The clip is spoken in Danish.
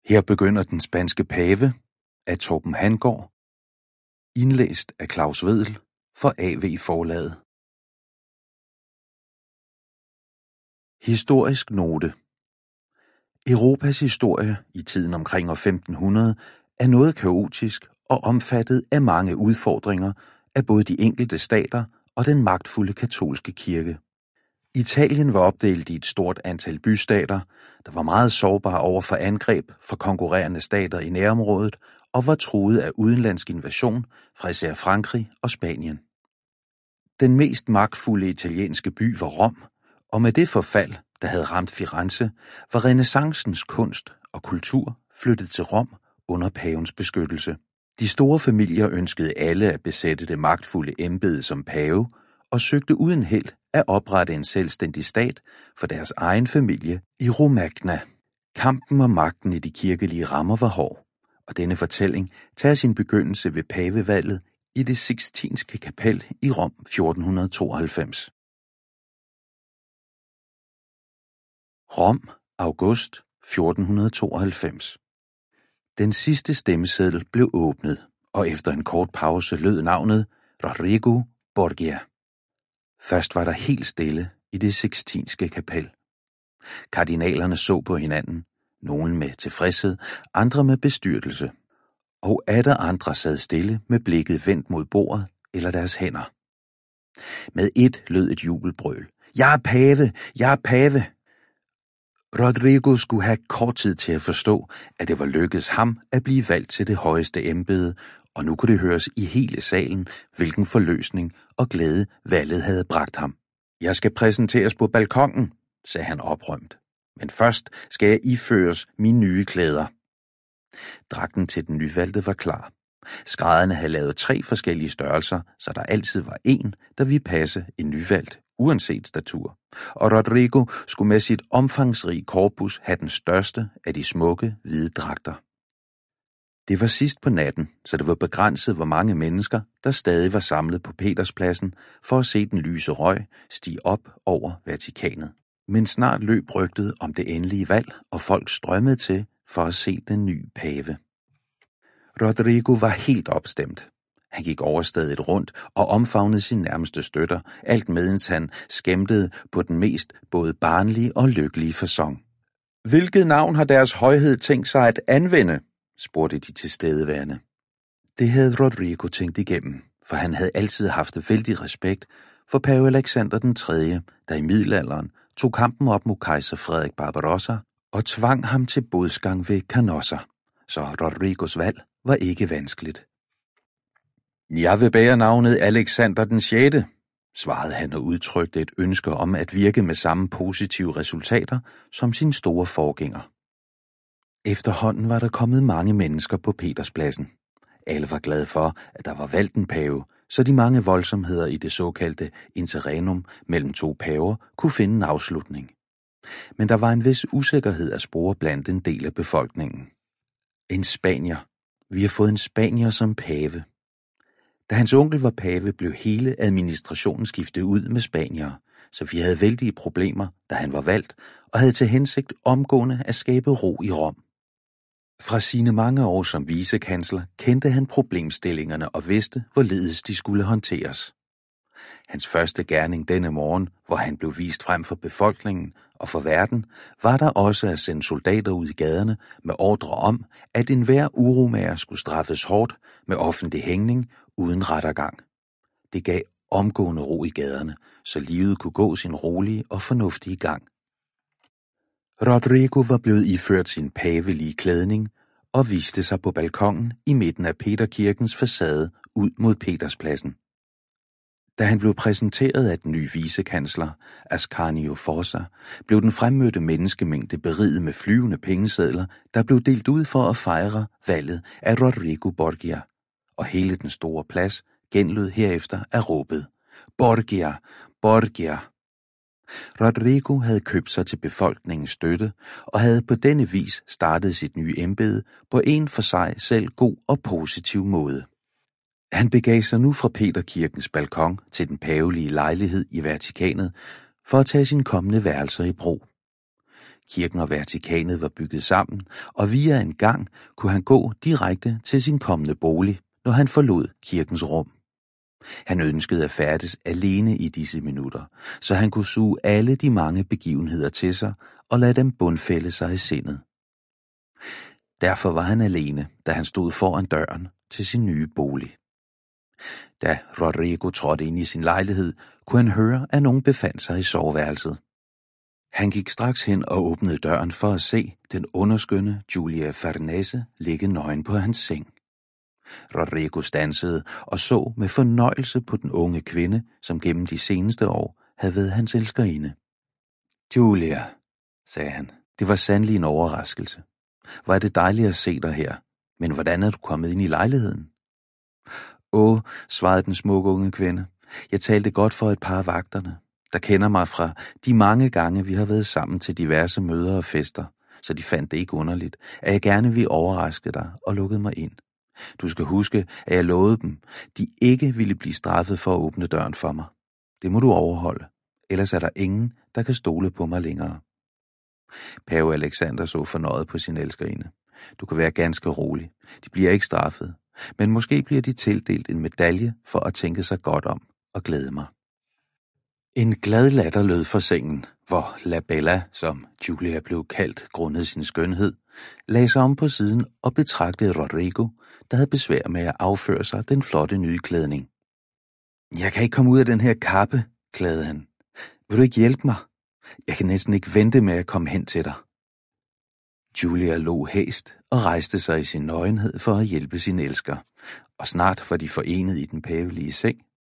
Her begynder Den spanske pave af Torben Hangaard, indlæst af Claus Vedel for AV Forlaget. Historisk note. Europas historie i tiden omkring år 1500 er noget kaotisk og omfattet af mange udfordringer af både de enkelte stater og den magtfulde katolske kirke. Italien var opdelt i et stort antal bystater, der var meget sårbare over for angreb fra konkurrerende stater i nærområdet og var truet af udenlandsk invasion fra især Frankrig og Spanien. Den mest magtfulde italienske by var Rom, og med det forfald, der havde ramt Firenze, var renæssancens kunst og kultur flyttet til Rom under pavens beskyttelse. De store familier ønskede alle at besætte det magtfulde embede som pave og søgte uden held at oprette en selvstændig stat for deres egen familie i Romagna. Kampen om magten i de kirkelige rammer var hård, og denne fortælling tager sin begyndelse ved pavevalget i det Sixtinske kapel i Rom 1492. Rom, august 1492. Den sidste stemmeseddel blev åbnet, og efter en kort pause lød navnet Rodrigo Borgia. Først var der helt stille i det Sixtinske kapel. Kardinalerne så på hinanden, nogle med tilfredshed, andre med bestyrtelse, og atter andre sad stille med blikket vendt mod bordet eller deres hænder. Med ét lød et jubelbrøl. Jeg er pave! Jeg er pave! Rodrigo skulle have kort tid til at forstå, at det var lykkedes ham at blive valgt til det højeste embede, og nu kunne det høres i hele salen, hvilken forløsning og glæde valget havde bragt ham. Jeg skal præsenteres på balkongen, sagde han oprømt. Men først skal jeg iføres mine nye klæder. Dragten til den nyvalgte var klar. Skrædderne havde lavet 3 forskellige størrelser, så der altid var en, der ville passe en nyvalgt, uanset statur. Og Rodrigo skulle med sit omfangsrige korpus have den største af de smukke, hvide dragter. Det var sidst på natten, så det var begrænset, hvor mange mennesker, der stadig var samlet på Peterspladsen for at se den lyse røg stige op over Vatikanet. Men snart løb rygtet om det endelige valg, og folk strømmede til for at se den nye pave. Rodrigo var helt opstemt. Han gik overstadigt rundt og omfavnede sin nærmeste støtter, alt medens han skæmtede på den mest både barnlige og lykkelige facon. Hvilket navn har deres højhed tænkt sig at anvende? Spurgte de tilstedeværende. Det havde Rodrigo tænkt igennem, for han havde altid haft vældig respekt for pave Alexander den 3., der i middelalderen tog kampen op mod kejser Frederik Barbarossa og tvang ham til bodsgang ved Canossa, så Rodrigos valg var ikke vanskeligt. Jeg vil bære navnet Alexander den 6., svarede han og udtrykte et ønske om at virke med samme positive resultater som sin store forgænger. Efterhånden var der kommet mange mennesker på Peterspladsen. Alle var glade for, at der var valgt en pave, så de mange voldsomheder i det såkaldte interregnum mellem 2 paver kunne finde en afslutning. Men der var en vis usikkerhed at spore blandt en del af befolkningen. En spanier. Vi har fået en spanier som pave. Da hans onkel var pave, blev hele administrationen skiftet ud med spaniere, så vi havde vældige problemer, da han var valgt, og havde til hensigt omgående at skabe ro i Rom. Fra sine mange år som vicekansler kendte han problemstillingerne og vidste, hvorledes de skulle håndteres. Hans første gerning denne morgen, hvor han blev vist frem for befolkningen og for verden, var der også at sende soldater ud i gaderne med ordre om, at enhver uromager skulle straffes hårdt med offentlig hængning uden rettergang. Det gav omgående ro i gaderne, så livet kunne gå sin rolige og fornuftige gang. Rodrigo var blevet iført sin pavelige klædning og viste sig på balkongen i midten af Peterkirkens facade ud mod Peterspladsen. Da han blev præsenteret af den nye vicekansler, Ascanio Forza, blev den fremmødte menneskemængde beriget med flyvende pengesedler, der blev delt ud for at fejre valget af Rodrigo Borgia, og hele den store plads genlød herefter af råbet: Borgia! Borgia! Rodrigo havde købt sig til befolkningens støtte og havde på denne vis startet sit nye embede på en for sig selv god og positiv måde. Han begav sig nu fra Peterkirkens balkon til den pavelige lejlighed i Vatikanet for at tage sine kommende værelser i brug. Kirken og Vatikanet var bygget sammen, og via en gang kunne han gå direkte til sin kommende bolig, når han forlod kirkens rum. Han ønskede at færdes alene i disse minutter, så han kunne suge alle de mange begivenheder til sig og lade dem bundfælde sig i sindet. Derfor var han alene, da han stod foran døren til sin nye bolig. Da Rodrigo trådte ind i sin lejlighed, kunne han høre, at nogen befandt sig i soveværelset. Han gik straks hen og åbnede døren for at se den underskønne Julia Farnese ligge nøgen på hans seng. Rodrigo standsede og så med fornøjelse på den unge kvinde, som gennem de seneste år havde været hans elskerinde. Julia, sagde han, det var sandelig en overraskelse. Hvor er det dejligt at se dig her, men hvordan er du kommet ind i lejligheden? Åh, svarede den smukke unge kvinde, jeg talte godt for et par af vagterne, der kender mig fra de mange gange, vi har været sammen til diverse møder og fester, så de fandt det ikke underligt, at jeg gerne ville overraske dig og lukkede mig ind. Du skal huske, at jeg lovede dem, de ikke ville blive straffet for at åbne døren for mig. Det må du overholde, ellers er der ingen, der kan stole på mig længere. Pave Alexander så fornøjet på sin elskerinde. Du kan være ganske rolig. De bliver ikke straffet, men måske bliver de tildelt en medalje for at tænke sig godt om og glæde mig. En glad latter lød fra sengen, hvor La Bella, som Julia blev kaldt grundet sin skønhed, lagde sig om på siden og betragtede Rodrigo, der havde besvær med at afføre sig den flotte nye klædning. Jeg kan ikke komme ud af den her kappe, klagede han. Vil du ikke hjælpe mig? Jeg kan næsten ikke vente med at komme hen til dig. Julia lå hæst og rejste sig i sin nøgenhed for at hjælpe sin elsker, og snart var de forenet i den pavelige seng,